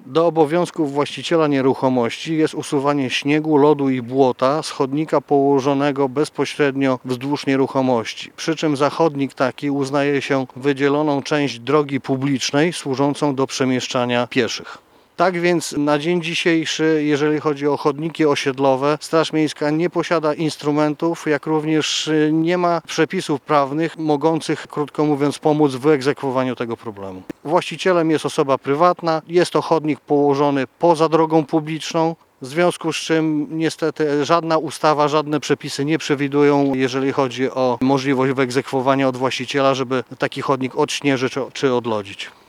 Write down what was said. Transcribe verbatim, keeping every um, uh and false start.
Do obowiązków właściciela nieruchomości jest usuwanie śniegu, lodu i błota z chodnika położonego bezpośrednio wzdłuż nieruchomości. Przy czym za chodnik taki uznaje się wydzieloną część drogi publicznej służącą do przemieszczania pieszych. Tak więc na dzień dzisiejszy, jeżeli chodzi o chodniki osiedlowe, Straż Miejska nie posiada instrumentów, jak również nie ma przepisów prawnych mogących, krótko mówiąc, pomóc w wyegzekwowaniu tego problemu. Właścicielem jest osoba prywatna, jest to chodnik położony poza drogą publiczną, w związku z czym niestety żadna ustawa, żadne przepisy nie przewidują, jeżeli chodzi o możliwość wyegzekwowania od właściciela, żeby taki chodnik odśnieżyć czy odlodzić.